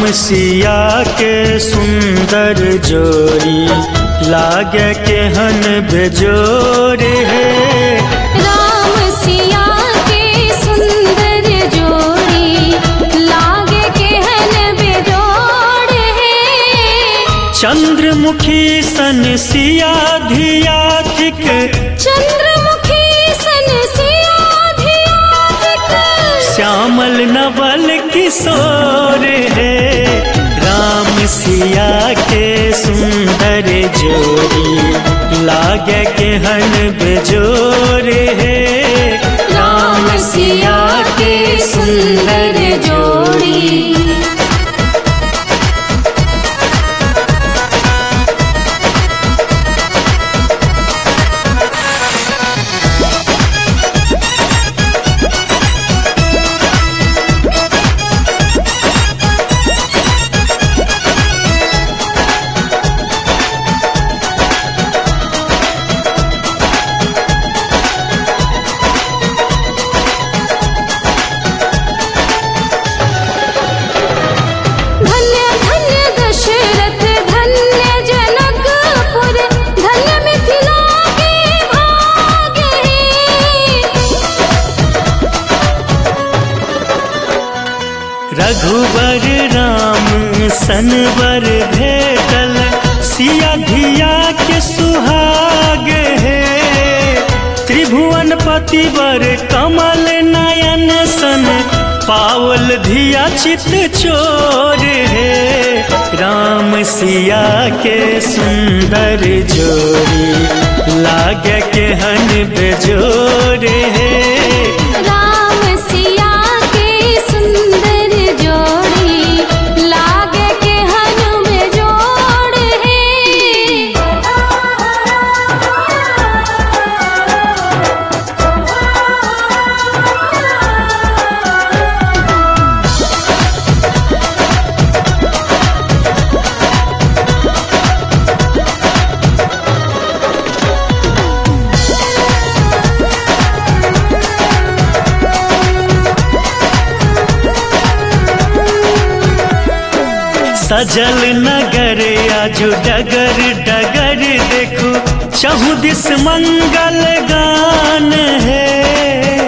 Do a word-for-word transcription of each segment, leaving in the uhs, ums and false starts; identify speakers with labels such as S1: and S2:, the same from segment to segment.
S1: सिया के सुंदर जोड़ी लागे केहन बेजोड़ है।
S2: राम सिया के सुंदर जोड़ी लागे केहन बेजोड़ है।
S1: चंद्रमुखी सन सिया धिया थिक,
S2: चंद्रमुखी सन सिया धिया थिक।
S1: श्यामल नवल किशोर है। राम सिया के सुंदर जोड़ी लागे केहन बेजोड़ है। राम सिया के सुंदर जोड़ी। रघुबर राम सनवर भेटल, सिया धिया के सुहाग है। त्रिभुवन पति वर कमल नयन सन, पावल धिया चित चोर है। राम सिया के सुंदर जोड़ी लागे केहन बेजोड़ है। सजल नगर आजु डगर डगर देखो, चहु दिस मंगल गान है।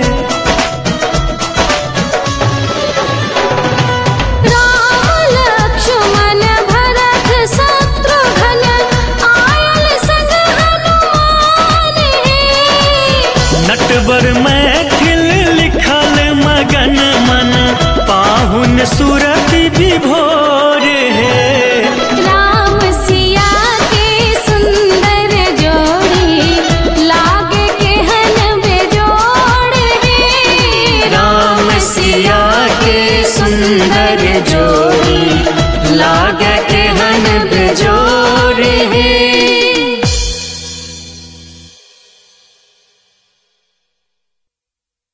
S2: राम लक्ष्मण भरत शत्रुघ्न आयल संग हनुमान है।
S1: नटवर मैथिल लिखल मगन मन, पाहुन सुरति विभो